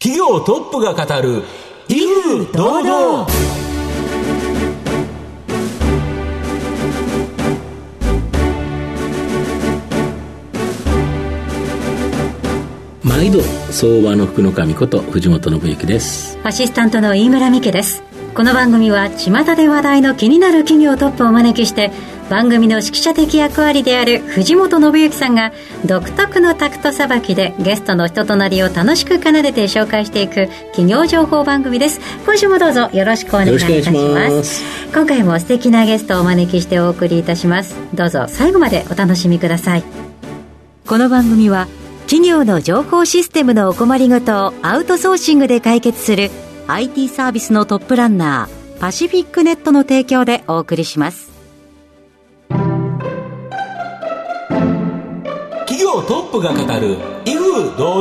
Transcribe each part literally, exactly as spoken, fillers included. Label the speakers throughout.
Speaker 1: 企業トップが語る威風堂々。
Speaker 2: 毎度相場の福の神こと藤本信之です。
Speaker 3: アシスタントの飯村美希です。この番組は巷で話題の気になる企業トップをお招きして、番組の指揮者的役割である藤本信之さんが独特のタクトさばきでゲストの人となりを楽しく奏でて紹介していく企業情報番組です。今週もどうぞよろしくお願いいたします。今回も素敵なゲストをお招きしてお送りいたします。どうぞ最後までお楽しみください。この番組は企業の情報システムのお困りごとをアウトソーシングで解決する アイティー サービスのトップランナーパシフィックネットの提供でお送りします。
Speaker 1: 企業トップが語る威風堂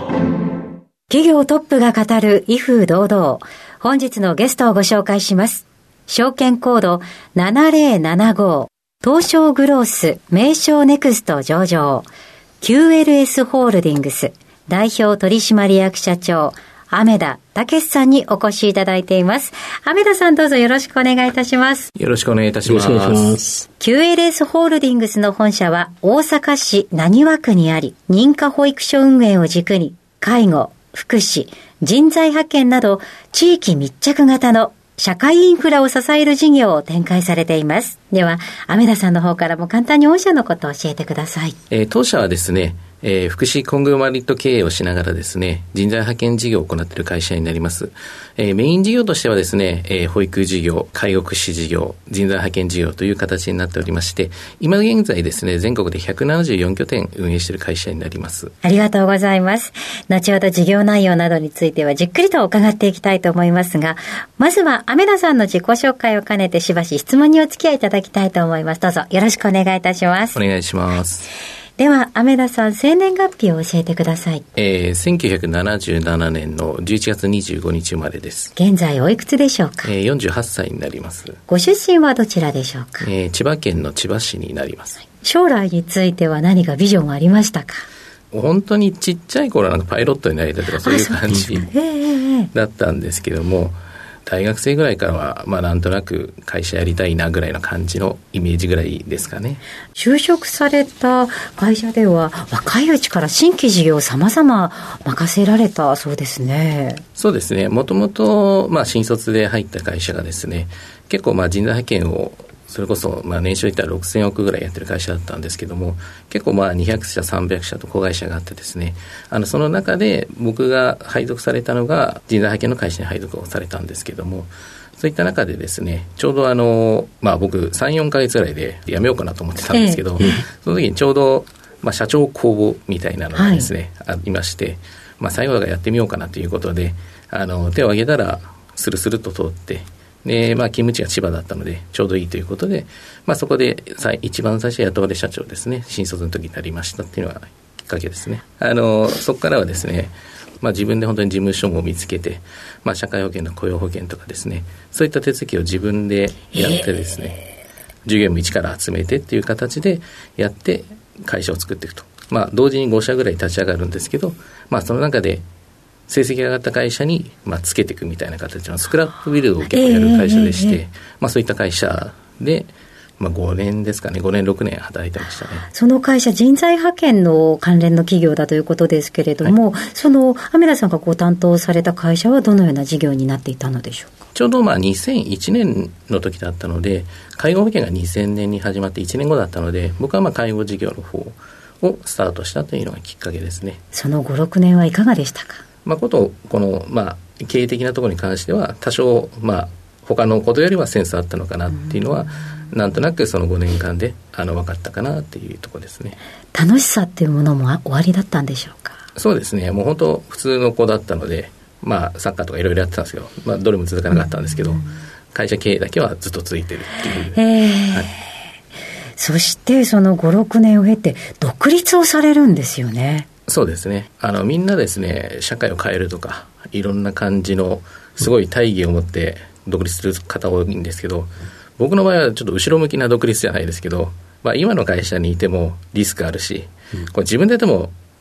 Speaker 1: 々。
Speaker 3: 企業トップが語る威風堂々。本日のゲストをご紹介します。証券コードななぜろななご、東証グロース名称ネクスト上場、キューエルエス ホールディングス代表取締役社長雨田武さんにお越しいただいています。雨田さん、どうぞよろしくお願いいたします。
Speaker 4: よろしくお願いいたします。
Speaker 2: よろしくお願いします。
Speaker 3: キューエルエス ホールディングスの本社は大阪市浪速区にあり、認可保育所運営を軸に介護、福祉、人材派遣など地域密着型の社会インフラを支える事業を展開されています。では雨田さんの方からも簡単に御社のことを教えてください。
Speaker 4: えー、当社はですね、えー、福祉コングロマリット経営をしながらですね、人材派遣事業を行っている会社になります。えー、メイン事業としてはですね、えー、保育事業、介護福祉事業、人材派遣事業という形になっておりまして、今現在ですね、全国でひゃくななじゅうよん拠点運営している会社になります。
Speaker 3: ありがとうございます。後ほど事業内容などについてはじっくりと伺っていきたいと思いますが、まずは雨田さんの自己紹介を兼ねてしばし質問にお付き合いいただきたいと思います。どうぞよろしくお願いいたします。
Speaker 4: お願いします。
Speaker 3: では雨田さん、生年月日を教えてください。
Speaker 4: えー、せんきゅうひゃくななじゅうななねんのじゅういちがつにじゅうごにち生まれです。
Speaker 3: 現在おいくつでしょうか？
Speaker 4: えー、よんじゅうはっさいになります。
Speaker 3: ご出身はどちらでしょうか？
Speaker 4: えー、千葉県の千葉市になります。
Speaker 3: 将来については何かビジョンはありましたか？
Speaker 4: 本当にちっちゃい頃なんかパイロットになりたいとかそういう感じだったんですけども、大学生ぐらいからはまあなんとなく会社やりたいなぐらいの感じのイメージぐらいですかね。
Speaker 3: 就職された会社では若いうちから新規事業を様々任せられたそうですね。
Speaker 4: そうですね。もともとまあ新卒で入った会社がですね、結構まあ人材派遣をそれこそまあ年収いったらろくせんおくぐらいやってる会社だったんですけども、結構まあにひゃくしゃさんびゃくしゃと子会社があってですね、あのその中で僕が配属されたのが人材派遣の会社に配属をされたんですけども、そういった中でですね、ちょうどあのまあ僕さん、よんかげつぐらいで辞めようかなと思ってたんですけど、ええ、その時にちょうどまあ社長公募みたいなのがですね、はい、ありまして、まあ最後だからやってみようかなということで、あの手を挙げたらスルスルと通って、でまあ、勤務地が千葉だったのでちょうどいいということで、まあ、そこで一番最初雇われ社長ですね、新卒の時になりましたっていうのがきっかけですね。あのそこからはですね、まあ、自分で本当に事務所も見つけて、まあ、社会保険の雇用保険とかですね、そういった手続きを自分でやってですね、従業員も一から集めてっていう形でやって会社を作っていくと、まあ、同時にごしゃぐらい立ち上がるんですけど、まあ、その中で成績が上がった会社に、まあ、つけていくみたいな形のスクラップビルドを結構やる会社でして、えーえーまあ、そういった会社で、まあ、ごねんですかね、ごねんろくねん働いてましたね。
Speaker 3: その会社人材派遣の関連の企業だということですけれども、はい、その雨田さんがご担当された会社はどのような事業になっていたのでしょうか？
Speaker 4: ちょうどまあにせんいちねんの時だったので、介護保険がにせんねんに始まっていちねんごだったので、僕はまあ介護事業の方をスタートしたというのがきっかけですね。
Speaker 3: そのご、ろくねんはいかがでしたか？
Speaker 4: まあ、ことこの、まあ、経営的なところに関しては多少、まあ、他のことよりはセンスあったのかなっていうのは、うん、なんとなくそのごねんかんであの分かったかなっていうところですね。
Speaker 3: 楽しさっていうものもおありだったんでしょうか？
Speaker 4: そうですね、もう本当普通の子だったので、まあ、サッカーとかいろいろやってたんですけど、まあ、どれも続かなかったんですけど、うん、会社経営だけはずっと続いてるっていう、
Speaker 3: えーはい、そしてそのご、ろくねんを経て独立をされるんですよね。
Speaker 4: そうですね、あのみんなですね、社会を変えるとかいろんな感じのすごい大義を持って独立する方多いんですけど、僕の場合はちょっと後ろ向きな独立じゃないですけど、まあ、今の会社にいてもリスクあるし、これ自分ででも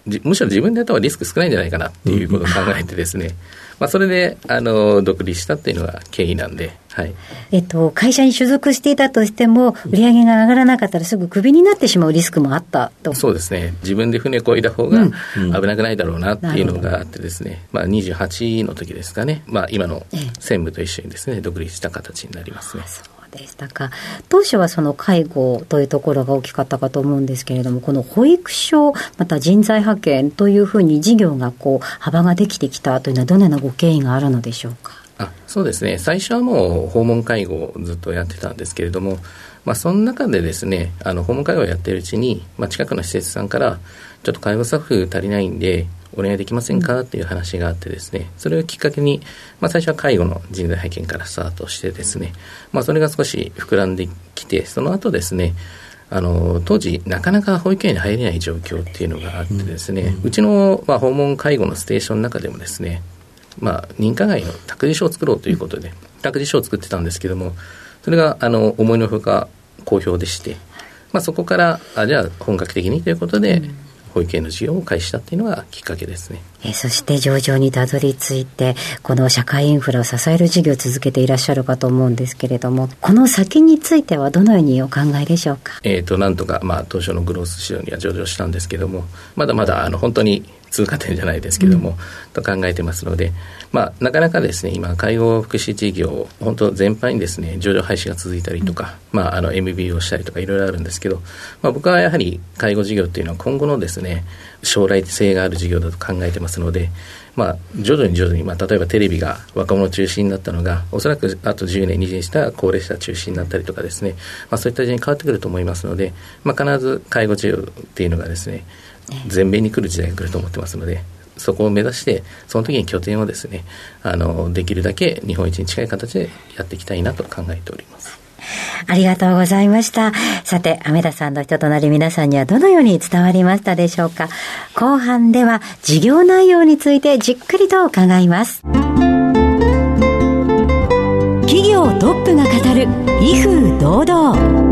Speaker 4: むしろ自分でやった方がリスク少ないんじゃないかなっていうことを考えてですね、うん、まあ、それであの独立したっていうのが経緯なんで、はい、
Speaker 3: えっと、会社に所属していたとしても売上が上がらなかったらすぐクビになってしまうリスクもあったと。
Speaker 4: そうですね、自分で船こいだ方が危なくないだろうなっていうのがあってですね、うん、まあ、にじゅうはちの時ですかね、まあ、今の専務と一緒にですね、独立した形になりますね。
Speaker 3: そうでしたか。当初はその介護というところが大きかったかと思うんですけれども、この保育所また人材派遣というふうに事業がこう幅ができてきたというのはどのようなご経緯があるのでしょうか。
Speaker 4: あ、そうですね、最初はもう訪問介護をずっとやってたんですけれども、まあ、その中でですね、あの訪問介護をやっているうちに、まあ、近くの施設さんからちょっと介護スタッフ足りないんでお願いできませんかっていう話があってですね、それをきっかけに、まあ、最初は介護の人材派遣からスタートしてですね、まあ、それが少し膨らんできて、その後ですね、あの当時なかなか保育園に入れない状況っていうのがあってですね、うん、うちの、まあ、訪問介護のステーションの中でもですね、まあ、認可外の託児所を作ろうということで託児所を作ってたんですけども、それがあの思いのほか好評でして、まあ、そこからあじゃあ本格的にということで、うん、保育園の事業を開始したっていうのがきっかけですね。
Speaker 3: えそして上場にたどり着いてこの社会インフラを支える事業を続けていらっしゃるかと思うんですけれども、この先についてはどのようにお考えでしょうか。
Speaker 4: えーと、なんとか、まあ、当初のグロース市場には上場したんですけども、まだまだあの本当に通過点じゃないですけども、うん、と考えてますので、まあ、なかなかですね今介護福祉事業本当全般にですね上場廃止が続いたりとか、うん、まあ、あの エムビー をしたりとかいろいろあるんですけど、まあ、僕はやはり介護事業っていうのは今後のですね将来性がある事業だと考えてますので、まあ、徐々に徐々に、まあ、例えばテレビが若者中心になったのがおそらくあとじゅうねんにじゅうねんしたら高齢者中心になったりとかですね、まあ、そういった時代に変わってくると思いますので、まあ、必ず介護事業っていうのがですね前面に来る時代が来ると思ってますので、そこを目指してその時に拠点をですねあのできるだけ日本一に近い形でやっていきたいなと考えております。
Speaker 3: ありがとうございました。さて、雨田さんの人となり皆さんにはどのように伝わりましたでしょうか。後半では事業内容についてじっくりと伺います。企業トップが語る威風堂々。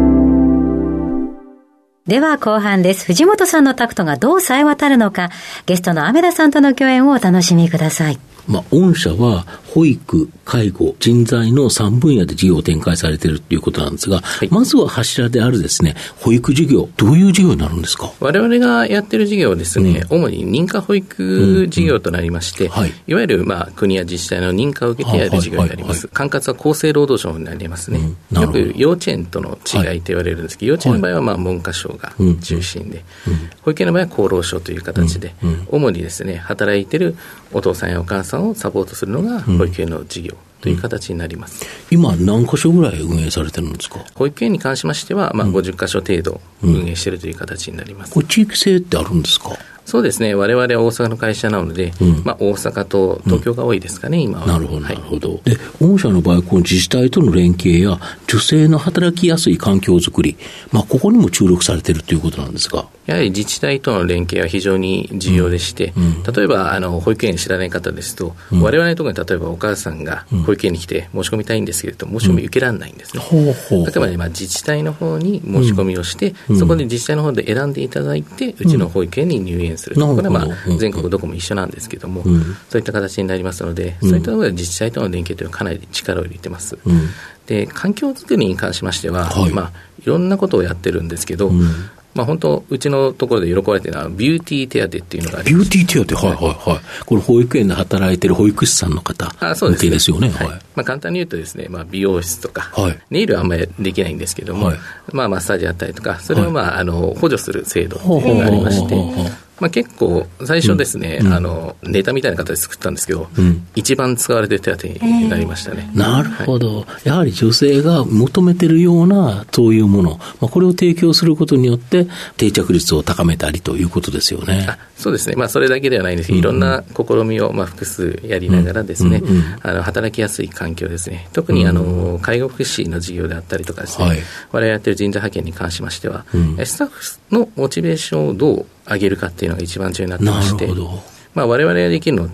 Speaker 3: では後半です。藤本さんのタクトがどう冴え渡るのか、ゲストの雨田さんとの共演をお楽しみください。
Speaker 2: まあ、御社は保育、介護、人材のさんぶんやで事業を展開されているということなんですが、はい、まずは柱であるですね、保育事業、どういう事業になるんですか。
Speaker 4: 我々がやっている事業はですね、うん、主に認可保育事業となりまして、うんうんはい、いわゆるまあ国や自治体の認可を受けてやる事業になります。管轄は厚生労働省になりますね。うん、よく幼稚園との違いと言われるんですけど、はい、幼稚園の場合はまあ文科省が中心で、うんうん、保育園の場合は厚労省という形で、うんうん、主にですね、働いているお父さんやお母さんをサポートするのが保育園の事業という形になります。
Speaker 2: うん、今何箇所ぐらい運営されてるんですか。
Speaker 4: 保育園に関しましては、まあ、ごじゅっかしょ程度運営しているという形になります。
Speaker 2: うん、これ地域性ってあるんですか。
Speaker 4: そうですね、我々は大阪の会社なので、うんまあ、大阪と東京が多いですかね、うん、今は。
Speaker 2: なるほどなるほど、はい、で御社の場合この自治体との連携や女性の働きやすい環境づくり、まあ、ここにも注力されているということなんですが、
Speaker 4: やはり自治体との連携は非常に重要でして、うんうん、例えばあの保育園知らない方ですと、うん、我々のところに例えばお母さんが保育園に来て申し込みたいんですけれども、申し込み受けられないんですね。うん、例えば、ねまあ、自治体の方に申し込みをして、うん、そこで自治体の方で選んでいただいてうちの保育園に入園する、うん、これはまあ全国どこも一緒なんですけども、うん、そういった形になりますので、うん、そういったところで自治体との連携というのはかなり力を入れてます。うん、で環境づくりに関しましては、はいまあ、いろんなことをやってるんですけど、うんまあ、本当うちのところで喜ばれているのはビューティー手当っていうのがあります。
Speaker 2: ビューティー手当、はいはいはい。これ保育園で働いている保育士さんの方向けですよね。
Speaker 4: はい。
Speaker 2: はい
Speaker 4: まあ、簡単に言うとですね、まあ、美容室とか、はい、ネイルはあんまりできないんですけども、はいまあ、マッサージやったりとか、それを、まあ、あの補助する制度っていうのがありまして、まあ、結構最初ですね、うん、あのネタみたいな形で作ったんですけど、うん、一番使われてる手当になりましたね。
Speaker 2: えー、なるほど、はい、やはり女性が求めてるようなそういうもの、まあ、これを提供することによって定着率を高めたりということですよね。
Speaker 4: あそうですね、まあ、それだけではないんですけど、うん、いろんな試みをまあ複数やりながらですね、うんうん、あの働きやすい環境ですね、特にあの介護福祉の事業であったりとかですね、はい、我々やってる人材派遣に関しましては、うん、スタッフのモチベーションをどう上げるかっていうのが一番重要になってまして、まあ、我々ができるのって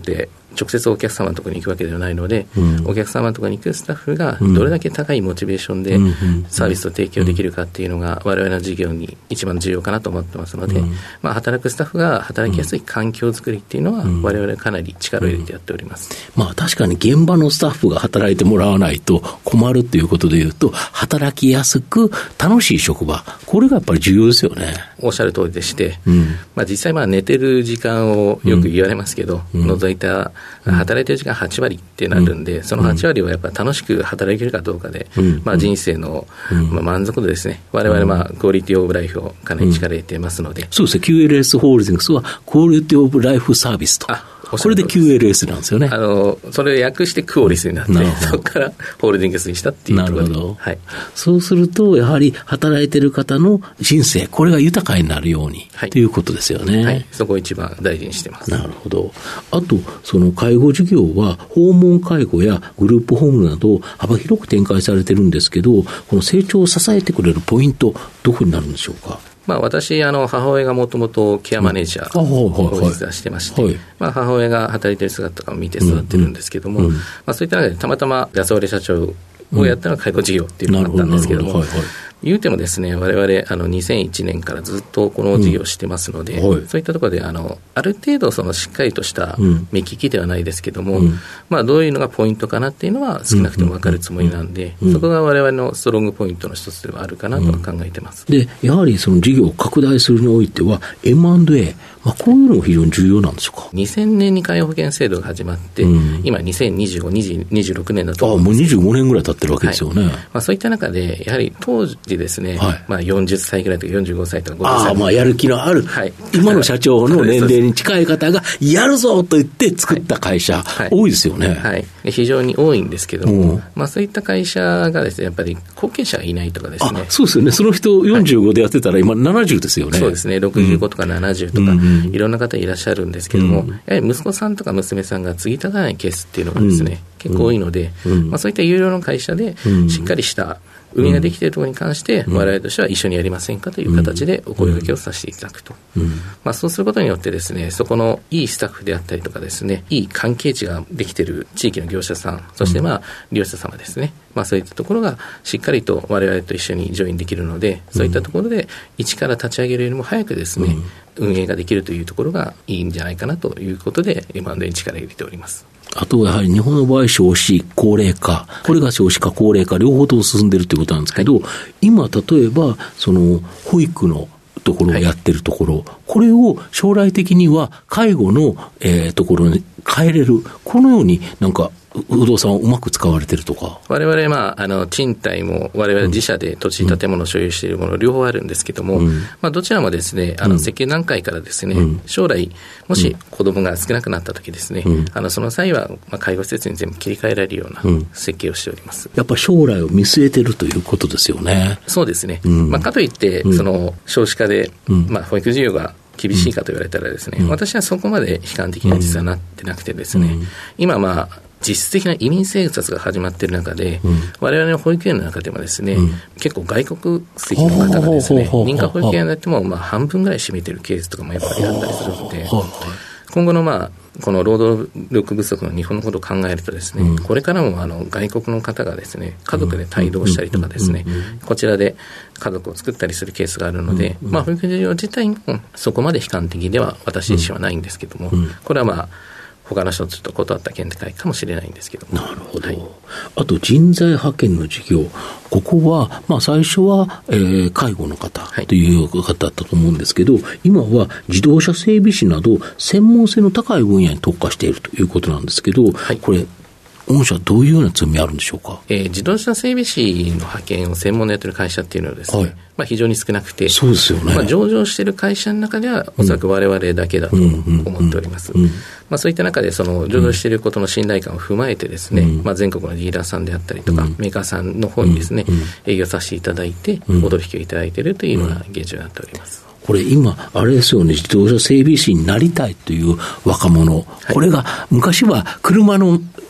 Speaker 4: 直接お客様のところに行くわけではないので、うん、お客様のところに行くスタッフがどれだけ高いモチベーションでサービスを提供できるかっていうのが我々の事業に一番重要かなと思ってますので、うんまあ、働くスタッフが働きやすい環境づくりっていうのは我々かなり力を入れてやっております、
Speaker 2: うんまあ、確かに現場のスタッフが働いてもらわないと困るということでいうと、働きやすく楽しい職場、これがやっぱり重要ですよね。
Speaker 4: おっしゃる通りでして、うんまあ、実際まあ寝てる時間をよく言われますけど、うん、除いた働いてる時間はち割ってなるんで、うん、そのはち割をやっぱり楽しく働けるかどうかで、うんまあ、人生の、うんまあ、満足度ですね、我々まあクオリティオブライフをかなり力入れていますので、うん、
Speaker 2: そうですね。 キューエルエス ホールディングスはクオリティオブライフサービスと、これで キューエルエス なんですよね。
Speaker 4: あのそれを訳してクオリスになって、そこからホールディングスにしたっていうところで。
Speaker 2: なるほど、
Speaker 4: はい、
Speaker 2: そうするとやはり働いてる方の人生、これが豊かになるように、はい、ということですよね。
Speaker 4: はい、そこを一番大事にしてます。
Speaker 2: なるほど。あとその介護事業は訪問介護やグループホームなど幅広く展開されてるんですけど、この成長を支えてくれるポイント、どこになるんでしょうか。
Speaker 4: まあ、私、あの母親がもともとケアマネージャーを実はしてまして、うんまあ、母親が働いている姿とかを見て育ってるんですけども、うんうんまあ、そういった中でたまたま安折社長をやったのが介護事業っていうのがあったんですけども、言うてもですね、我々あのにせんいちねんからずっとこの事業をしてますので、うんはい、そういったところであのある程度そのしっかりとした目利きではないですけども、うんまあ、どういうのがポイントかなっていうのは少なくとも分かるつもりなんで、うんうん、そこが我々のストロングポイントの一つではあるかなとは考えてます、
Speaker 2: うん、でやはりその事業を拡大するにおいては エムアンドエー、まあ、こういうのも非常に重要なんでしょうか。
Speaker 4: にせんねんに介護保険制度が始まって、うん、今にせんにじゅうご、にじゅうろくねんだと思うんです。
Speaker 2: ああ、もうにじゅうごねんぐらい経ってるわけですよね、はい
Speaker 4: まあ、そういった中でやはり当時ですね、はいまあ、よんじゅっさいぐらいとかよんじゅうごさいとかごじゅっさい、
Speaker 2: ああ、まあやる気のある、はい、今の社長の年齢に近い方がやるぞと言って作った会社、はい、多いですよね、
Speaker 4: はい、非常に多いんですけども、うんまあ、そういった会社がですねやっぱり後継者がいないとかですね。
Speaker 2: あ、そうですよね。その人よんじゅうごでやってたら今ななじゅうですよね、はい、
Speaker 4: そうですね。ろくじゅうごとかななじゅうとか、うん、いろんな方いらっしゃるんですけども、うん、やはり息子さんとか娘さんが継ぎたがらないケースっていうのがですね、うん、結構多いので、うんまあ、そういった有料の会社でしっかりした運営ができているところに関して、うん、我々としては一緒にやりませんかという形でお声掛けをさせていただくと、うんまあ、そうすることによってですね、そこのいいスタッフであったりとかですね、いい関係値ができている地域の業者さん、そしてまあ利用者様ですね、まあ、そういったところがしっかりと我々と一緒にジョインできるので、そういったところで一から立ち上げるよりも早くですね、うん、運営ができるというところがいいんじゃないかなということで エムアンドエー に力を入れております。
Speaker 2: あとはやはり日本の場合少子高齢化、これが少子化高齢化両方と進んでいるということなんですけど、はい、今例えばその保育のところをやってるところ、はい、これを将来的には介護の、えー、ところに変えれる、このようになんか不動産をうまく使われてるとか。
Speaker 4: 我々、まあ、あの賃貸も我々自社で土地建物を所有しているもの両方あるんですけども、うんまあ、どちらもですね、あの設計段階からですね、うん、将来もし子供が少なくなった時ですね、うん、あのその際は、まあ、介護施設に全部切り替えられるような設計をしております、
Speaker 2: うん、やっぱり将来を見据えてるということですよね。
Speaker 4: そうですね、うんまあ、かといって、うん、その少子化で、うんまあ、保育事業が厳しいかと言われたらですね、うん、私はそこまで悲観的には実はなってなくてですね、うん、今まあ実質的な移民生活が始まっている中で、うん、我々の保育園の中でもですね、うん、結構外国籍の方がですね、認可保育園であってもまあ半分ぐらい占めているケースとかもやっぱりあったりするので、今後のまあこの労働力不足の日本のことを考えるとですね、うん、これからもあの外国の方がですね、家族で帯同したりとかですね、こちらで家族を作ったりするケースがあるので、うんまあ、保育事業自体もそこまで悲観的では私自身はないんですけども、うん、これはまあ他の人とちょっと断った見解かもしれないんですけども。
Speaker 2: なるほど、はい、あと人材派遣の事業、ここは、まあ、最初は、えー、介護の方という方だったと思うんですけど、はい、今は自動車整備士など専門性の高い分野に特化しているということなんですけど、はい、これ御社どういうような強みあるんでしょうか。
Speaker 4: えー、自動車整備士の派遣を専門でやっている会社っていうのはですね、はいまあ、非常に少なくて、
Speaker 2: そうですよね、
Speaker 4: まあ、上場している会社の中ではおそらく我々だけだと思っております。まあ、そういった中でその上場していることの信頼感を踏まえてですね、うんまあ、全国のディーラーさんであったりとか、うん、メーカーさんの方にですね、うん、営業させていただいて、うん、お取引をいただいているというような現状になっております。
Speaker 2: これ今あれですよね、自動車整備士になりたいという若者、はい、これが昔は車の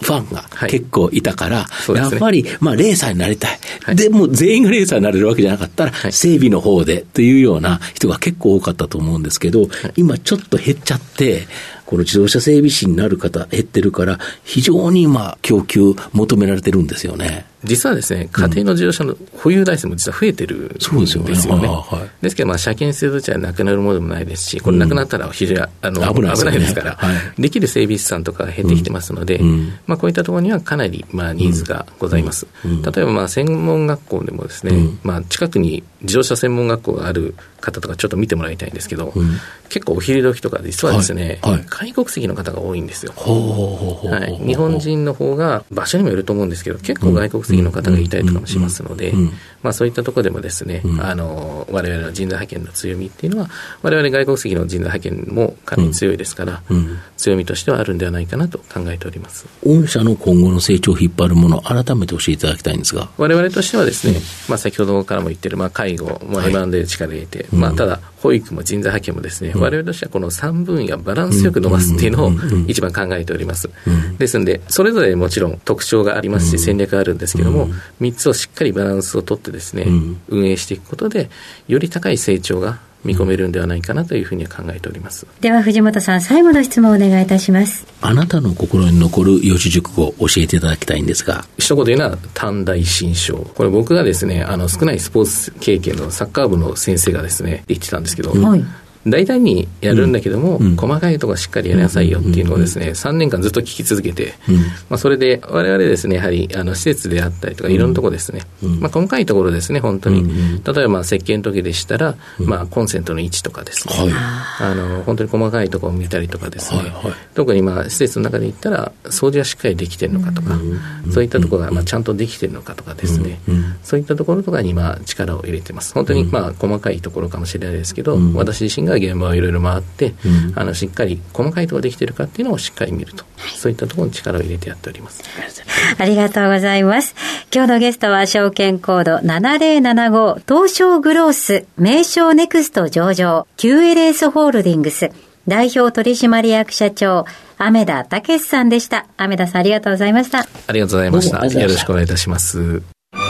Speaker 2: ファンが結構いたから、
Speaker 4: はいね、
Speaker 2: やっぱり、まあ、レーサーになりたい、
Speaker 4: はい、
Speaker 2: でも全員がレーサーになれるわけじゃなかったら、はい、整備の方でというような人が結構多かったと思うんですけど、はい、今ちょっと減っちゃってこの自動車整備士になる方減ってるから非常に今供給求められてるんですよね。
Speaker 4: 実はですね、家庭の自動車の保有台数も実は増えてるんですよね。そうですよね。はい、ですけど、まあ、車検制度じゃなくなるものでもないですし、これなくなったら非常に、あの、危ないですね。危ないですから、はい、できる整備士さんとかが減ってきてますので、うん、まあ、こういったところにはかなり、まあ、ニーズがございます。うん、例えば、まあ、専門学校でもですね、うん、まあ、近くに自動車専門学校がある方とかちょっと見てもらいたいんですけど、うん、結構お昼時とか実はですね、はいはい、外国籍の方が多いんですよ。はい、日本人の方が場所にもよると思うんですけど、結構外国籍の方がいたりとかもしますので、まあ、そういったところでもですね、うん、あの我々の人材派遣の強みっていうのは我々外国籍の人材派遣もかなり強いですから、うんうん、強みとしてはあるんではないかなと考えております。
Speaker 2: 御社の今後の成長を引っ張るものを改めて教えていただきたいんですが、
Speaker 4: 我々としてはですね、うん、まあ、先ほどからも言ってる、まあ、介護も エムアンドエー で力入れて、はい、まあ、ただ保育も人材派遣もですね、うん、我々としてはこのさんぶんやバランスよく伸ばすっていうのを一番考えております、うん、ですのでそれぞれもちろん特徴がありますし戦略があるんですけども、うん、みっつをしっかりバランスをとってですね、うん、運営していくことでより高い成長が見込めるんではないかなというふうには考えております。
Speaker 3: では藤本さん、最後の質問をお願いいたします。
Speaker 2: あなたの心に残る四字熟語を教えていただきたいんですが、
Speaker 4: 一言言うのは短大新小。これ僕がですね、あの少ないスポーツ経験のサッカー部の先生がですね言ってたんですけど、はい、大胆にやるんだけども、うん、細かいところしっかりやりなさいよっていうのをですね、さんねんかんずっと聞き続けて、うん、まあ、それで我々ですね、やはりあの施設であったりとかいろんなところですね、うん、まあ、細かいところですね、本当に、うん、例えばまあ設計の時でしたら、うん、まあ、コンセントの位置とかですね、はい、あの本当に細かいところを見たりとかですね、はいはい、特にまあ施設の中で言ったら掃除はしっかりできてるのかとか、うん、そういったところがまあちゃんとできてるのかとかですね、うん、そういったところとかにまあ力を入れてます。本当にまあ細かいところかもしれないですけど、うん、私自身が現場をいろいろ回って、うん、あのしっかり細かいところできているかっていうのをしっかり見ると、はい、そういったところに力を入れてやっております。
Speaker 3: ありがとうございます。今日のゲストは証券コードななぜろななご東証グロース名称ネクスト上場 キューエルエス ホールディングス代表取締役社長雨田武さんでした。雨田さん、ありがとうございました。
Speaker 4: ありがとうございました。よろしくお願いいたします。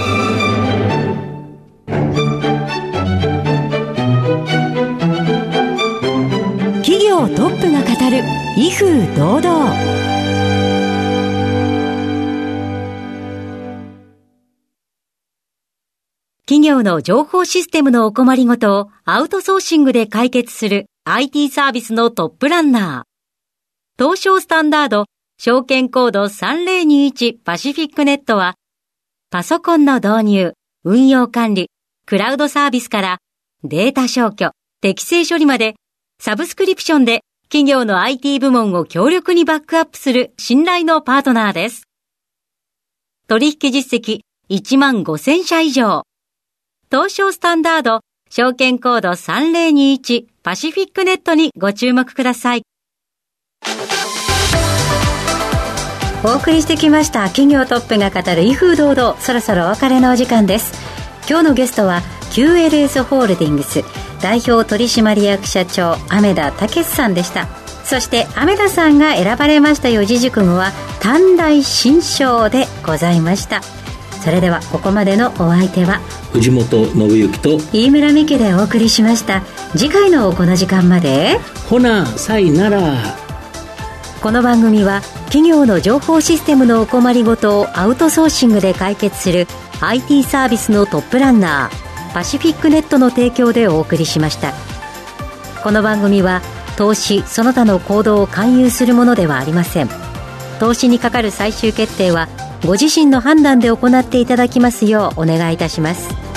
Speaker 3: 企業トップが語る威風堂々。企業の情報システムのお困りごとをアウトソーシングで解決する アイティー サービスのトップランナー。東証スタンダード証券コードさんぜろにいちパシフィックネットはパソコンの導入、運用管理、クラウドサービスからデータ消去、適正処理までサブスクリプションで企業の アイティー 部門を強力にバックアップする信頼のパートナーです。取引実績いちまんごせんしゃ以上。東証スタンダード証券コードさんぜろにいちパシフィックネットにご注目ください。お送りしてきました企業トップが語る威風堂々、そろそろお別れのお時間です。今日のゲストは キューエルエス ホールディングス代表取締役社長雨田武さんでした。そして雨田さんが選ばれました四字熟語は短大新小でございました。それではここまでのお相手は
Speaker 2: 藤本信之と
Speaker 3: 飯村美希でお送りしました。次回のこの時間まで
Speaker 2: ほなさいなら。
Speaker 3: この番組は企業の情報システムのお困りごとをアウトソーシングで解決する アイティー サービスのトップランナーパシフィックネットの提供でお送りしました。この番組は投資その他の行動を勧誘するものではありません。投資にかかる最終決定はご自身の判断で行っていただきますようお願いいたします。